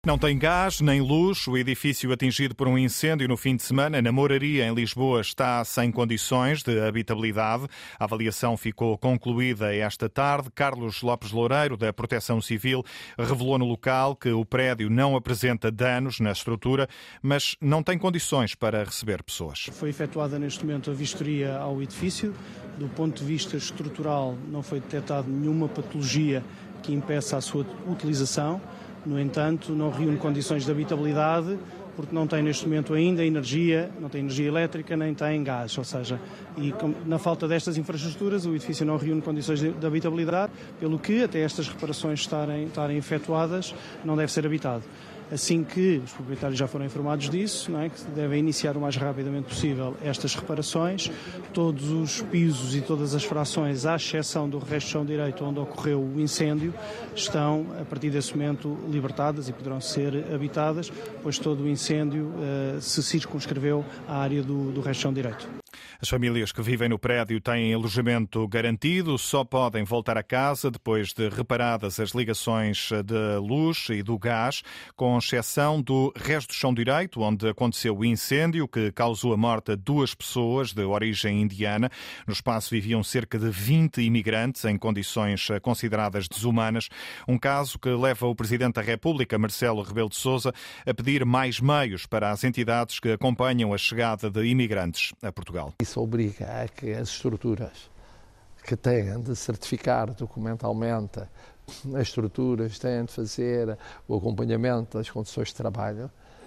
Não tem gás nem luz. O edifício atingido por um incêndio no fim de semana na Moraria, em Lisboa, está sem condições de habitabilidade. A avaliação ficou concluída esta tarde. Carlos Lopes Loureiro, da Proteção Civil, revelou no local que o prédio não apresenta danos na estrutura, mas não tem condições para receber pessoas. Foi efetuada neste momento a vistoria ao edifício. Do ponto de vista estrutural, não foi detectada nenhuma patologia que impeça a sua utilização. No entanto, não reúne condições de habitabilidade porque não tem neste momento ainda energia, não tem energia elétrica nem tem gás, ou seja, na falta destas infraestruturas o edifício não reúne condições de habitabilidade, pelo que até estas reparações estarem efetuadas não deve ser habitado. Assim que os proprietários já foram informados disso, não é, que devem iniciar o mais rapidamente possível estas reparações. Todos os pisos e todas as frações, à exceção do resto de chão direito onde ocorreu o incêndio, estão, a partir desse momento, libertadas e poderão ser habitadas, pois todo o incêndio se circunscreveu à área do resto de chão direito. As famílias que vivem no prédio têm alojamento garantido, só podem voltar a casa depois de reparadas as ligações de luz e do gás, com exceção do resto do chão direito, onde aconteceu o incêndio que causou a morte a 2 pessoas de origem indiana. No espaço viviam cerca de 20 imigrantes em condições consideradas desumanas. Um caso que leva o Presidente da República, Marcelo Rebelo de Sousa, a pedir mais meios para as entidades que acompanham a chegada de imigrantes a Portugal. Isso obriga a que as estruturas que têm de certificar documentalmente as estruturas, têm de fazer o acompanhamento das condições de trabalho,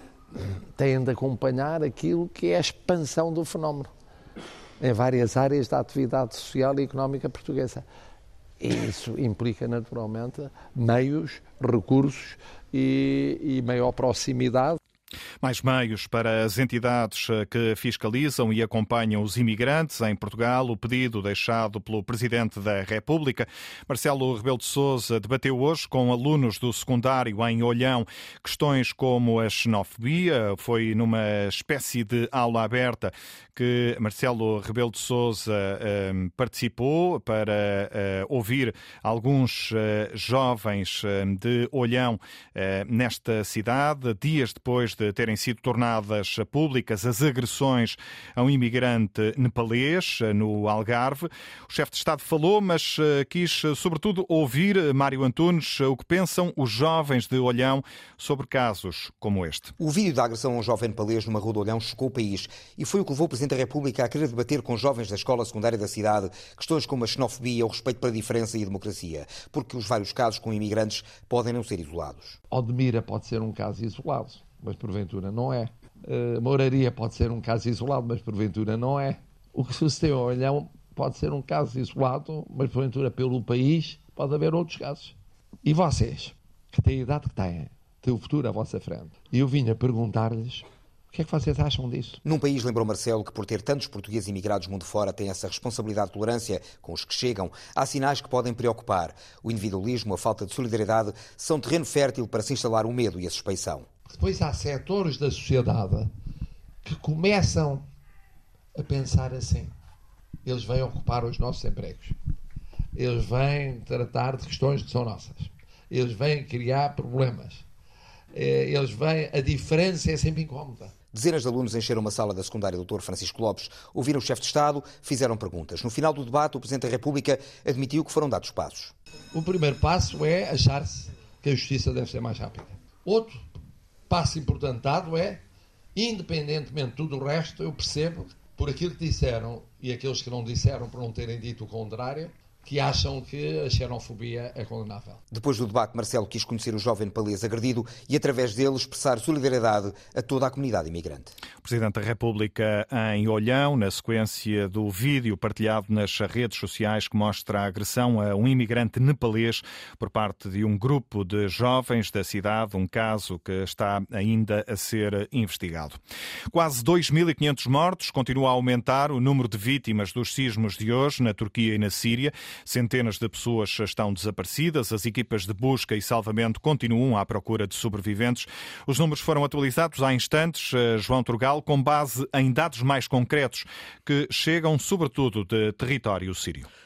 têm de acompanhar aquilo que é a expansão do fenómeno em várias áreas da atividade social e económica portuguesa. E isso implica, naturalmente, meios, recursos e maior proximidade. Mais meios para as entidades que fiscalizam e acompanham os imigrantes em Portugal. O pedido deixado pelo Presidente da República, Marcelo Rebelo de Sousa, debateu hoje com alunos do secundário em Olhão questões como a xenofobia. Foi numa espécie de aula aberta que Marcelo Rebelo de Sousa participou para ouvir alguns jovens de Olhão nesta cidade, dias depois de terem sido tornadas públicas as agressões a um imigrante nepalês no Algarve. O chefe de Estado falou, mas quis sobretudo ouvir, Mário Antunes, o que pensam os jovens de Olhão sobre casos como este. O vídeo da agressão a um jovem nepalês numa rua de Olhão chocou o país e foi o que levou o Presidente da República a querer debater com jovens da escola secundária da cidade questões como a xenofobia, o respeito pela diferença e a democracia, porque os vários casos com imigrantes podem não ser isolados. Odmira pode ser um caso isolado, mas porventura não é. Moraria pode ser um caso isolado, mas porventura não é. O que sucedeu a Olhão pode ser um caso isolado, mas porventura pelo país pode haver outros casos. E vocês, que têm a idade que têm o futuro à vossa frente, e eu vim a perguntar-lhes o que é que vocês acham disso? Num país, lembrou Marcelo, que por ter tantos portugueses imigrados mundo fora tem essa responsabilidade de tolerância com os que chegam, há sinais que podem preocupar. O individualismo, a falta de solidariedade, são terreno fértil para se instalar o medo e a suspeição. Depois há setores da sociedade que começam a pensar assim. Eles vêm ocupar os nossos empregos. Eles vêm tratar de questões que são nossas. Eles vêm criar problemas. Eles vêm... A diferença é sempre incómoda. Dezenas de alunos encheram uma sala da secundária Dr. Francisco Lopes, ouviram o chefe de Estado, fizeram perguntas. No final do debate, o Presidente da República admitiu que foram dados passos. O primeiro passo é achar-se que a justiça deve ser mais rápida. Outro passo importante dado é, independentemente de tudo o resto, eu percebo, por aquilo que disseram e aqueles que não disseram por não terem dito o contrário, que acham que a xenofobia é condenável. Depois do debate, Marcelo quis conhecer o jovem nepalês agredido e, através dele, expressar solidariedade a toda a comunidade imigrante. O Presidente da República em Olhão, na sequência do vídeo partilhado nas redes sociais que mostra a agressão a um imigrante nepalês por parte de um grupo de jovens da cidade, um caso que está ainda a ser investigado. Quase 2.500 mortos, continua a aumentar o número de vítimas dos sismos de hoje na Turquia e na Síria. Centenas de pessoas estão desaparecidas. As equipas de busca e salvamento continuam à procura de sobreviventes. Os números foram atualizados há instantes, João Turgal, com base em dados mais concretos que chegam sobretudo de território sírio.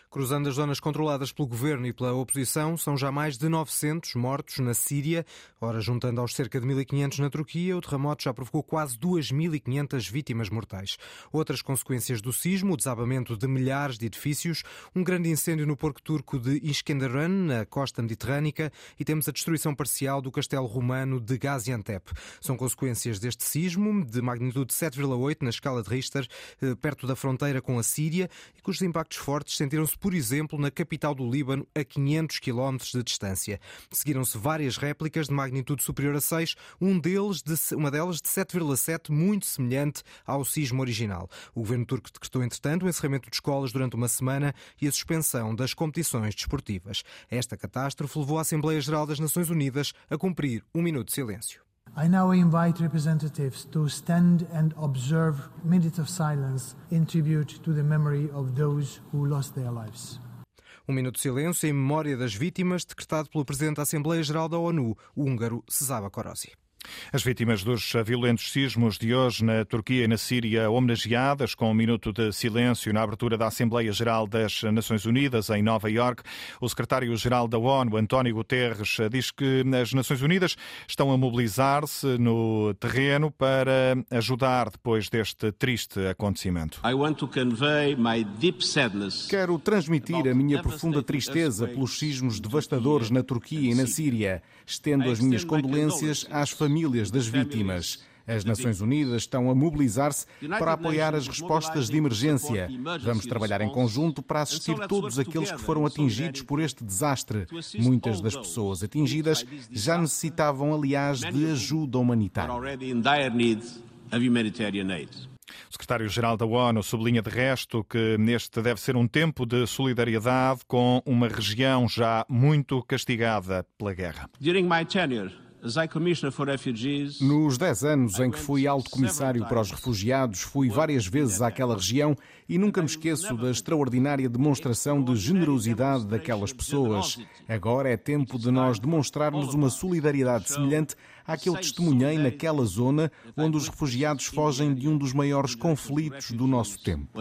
Cruzando as zonas controladas pelo governo e pela oposição, são já mais de 900 mortos na Síria. Ora, juntando aos cerca de 1.500 na Turquia, o terremoto já provocou quase 2.500 vítimas mortais. Outras consequências do sismo, o desabamento de milhares de edifícios, um grande incêndio no porto turco de Iskenderun, na costa mediterrânica, e temos a destruição parcial do castelo romano de Gaziantep. São consequências deste sismo, de magnitude 7,8 na escala de Richter, perto da fronteira com a Síria, e cujos impactos fortes sentiram-se, por exemplo, na capital do Líbano, a 500 km de distância. Seguiram-se várias réplicas de magnitude superior a 6, uma delas de 7,7, muito semelhante ao sismo original. O governo turco decretou, entretanto, o encerramento de escolas durante uma semana e a suspensão das competições desportivas. Esta catástrofe levou a Assembleia Geral das Nações Unidas a cumprir um minuto de silêncio. I now invite representatives to stand and observe a minute of silence in tribute to the memory of those who lost their lives. Um minuto de silêncio em memória das vítimas, decretado pelo Presidente da Assembleia Geral da ONU, o húngaro Csaba Kőrösi. As vítimas dos violentos sismos de hoje na Turquia e na Síria homenageadas com um minuto de silêncio na abertura da Assembleia Geral das Nações Unidas em Nova Iorque. O secretário-geral da ONU, António Guterres, diz que as Nações Unidas estão a mobilizar-se no terreno para ajudar depois deste triste acontecimento. Quero transmitir a minha profunda tristeza pelos sismos devastadores na Turquia e na Síria. Estendo as minhas condolências às famílias das vítimas. As Nações Unidas estão a mobilizar-se para apoiar as respostas de emergência. Vamos trabalhar em conjunto para assistir todos aqueles que foram atingidos por este desastre. Muitas das pessoas atingidas já necessitavam, aliás, de ajuda humanitária. O secretário-geral da ONU sublinha de resto que neste deve ser um tempo de solidariedade com uma região já muito castigada pela guerra. Nos 10 anos em que fui alto comissário para os refugiados, fui várias vezes àquela região e nunca me esqueço da extraordinária demonstração de generosidade daquelas pessoas. Agora é tempo de nós demonstrarmos uma solidariedade semelhante à que eu testemunhei naquela zona onde os refugiados fogem de um dos maiores conflitos do nosso tempo.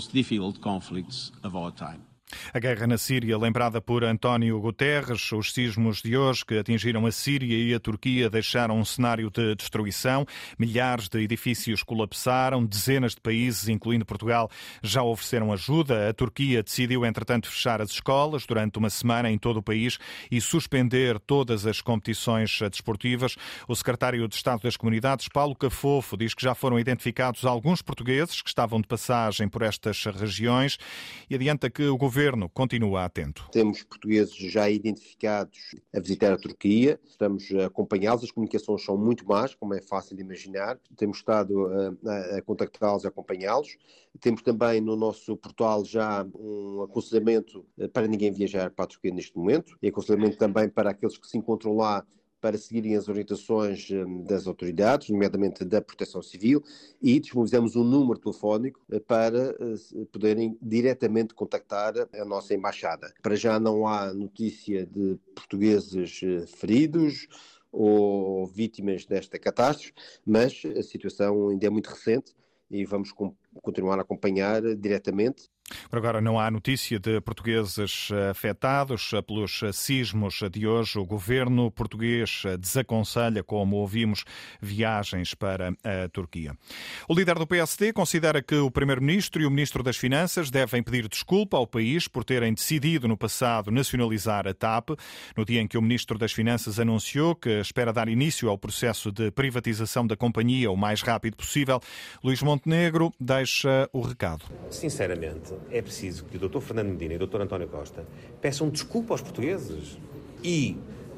A guerra na Síria, lembrada por António Guterres, os sismos de hoje que atingiram a Síria e a Turquia deixaram um cenário de destruição. Milhares de edifícios colapsaram, dezenas de países, incluindo Portugal, já ofereceram ajuda. A Turquia decidiu, entretanto, fechar as escolas durante uma semana em todo o país e suspender todas as competições desportivas. O secretário de Estado das Comunidades, Paulo Cafofo, diz que já foram identificados alguns portugueses que estavam de passagem por estas regiões e adianta que o governo continua atento. Temos portugueses já identificados a visitar a Turquia, estamos a acompanhá-los, as comunicações são muito más, como é fácil de imaginar, temos estado a contactá-los e a acompanhá-los. Temos também no nosso portal já um aconselhamento para ninguém viajar para a Turquia neste momento, e aconselhamento também para aqueles que se encontram lá para seguirem as orientações das autoridades, nomeadamente da Proteção Civil, e disponibilizamos um número telefónico para poderem diretamente contactar a nossa embaixada. Para já não há notícia de portugueses feridos ou vítimas desta catástrofe, mas a situação ainda é muito recente e vamos continuar a acompanhar diretamente. Por agora não há notícia de portugueses afetados pelos sismos de hoje. O governo português desaconselha, como ouvimos, viagens para a Turquia. O líder do PSD considera que o primeiro-ministro e o ministro das Finanças devem pedir desculpa ao país por terem decidido no passado nacionalizar a TAP. No dia em que o ministro das Finanças anunciou que espera dar início ao processo de privatização da companhia o mais rápido possível, Luís Montenegro deixa o recado. Sinceramente, é preciso que o Dr. Fernando Medina e o Dr. António Costa peçam desculpa aos portugueses e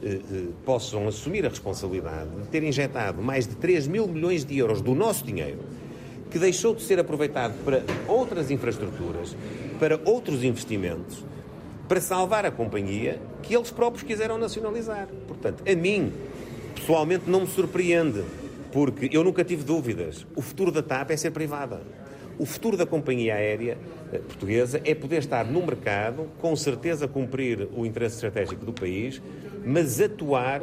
possam assumir a responsabilidade de ter injetado mais de 3 mil milhões de euros do nosso dinheiro, que deixou de ser aproveitado para outras infraestruturas, para outros investimentos, para salvar a companhia que eles próprios quiseram nacionalizar. Portanto, a mim, pessoalmente, não me surpreende, porque eu nunca tive dúvidas. O futuro da TAP é ser privada. O futuro da companhia aérea portuguesa é poder estar no mercado, com certeza cumprir o interesse estratégico do país, mas atuar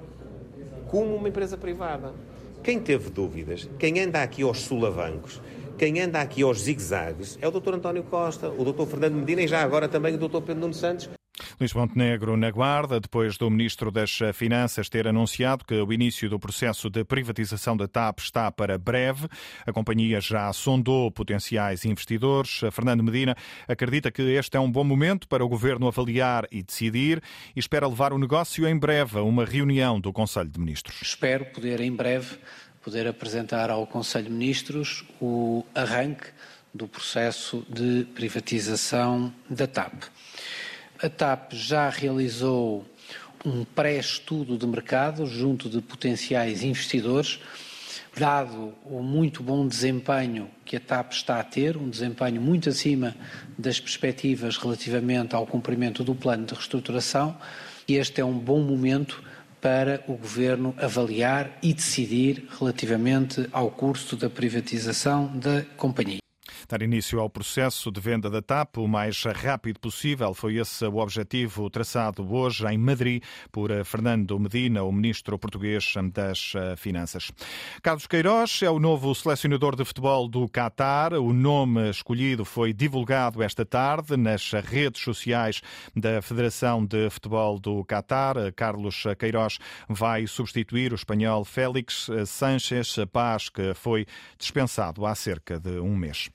como uma empresa privada. Quem teve dúvidas, quem anda aqui aos solavancos, quem anda aqui aos zigue-zagues é o Dr. António Costa, o Dr. Fernando Medina e já agora também o Dr. Pedro Nuno Santos. Luís Montenegro na Guarda, depois do Ministro das Finanças ter anunciado que o início do processo de privatização da TAP está para breve. A companhia já sondou potenciais investidores. Fernando Medina acredita que este é um bom momento para o Governo avaliar e decidir e espera levar o negócio em breve a uma reunião do Conselho de Ministros. Espero poder em breve apresentar ao Conselho de Ministros o arranque do processo de privatização da TAP. A TAP já realizou um pré-estudo de mercado junto de potenciais investidores, dado o muito bom desempenho que a TAP está a ter, um desempenho muito acima das perspectivas relativamente ao cumprimento do plano de reestruturação, e este é um bom momento para o Governo avaliar e decidir relativamente ao curso da privatização da companhia. Dar início ao processo de venda da TAP o mais rápido possível. Foi esse o objetivo traçado hoje em Madrid por Fernando Medina, o ministro português das Finanças. Carlos Queiroz é o novo selecionador de futebol do Qatar. O nome escolhido foi divulgado esta tarde nas redes sociais da Federação de Futebol do Qatar. Carlos Queiroz vai substituir o espanhol Félix Sánchez Paz, que foi dispensado há cerca de um mês.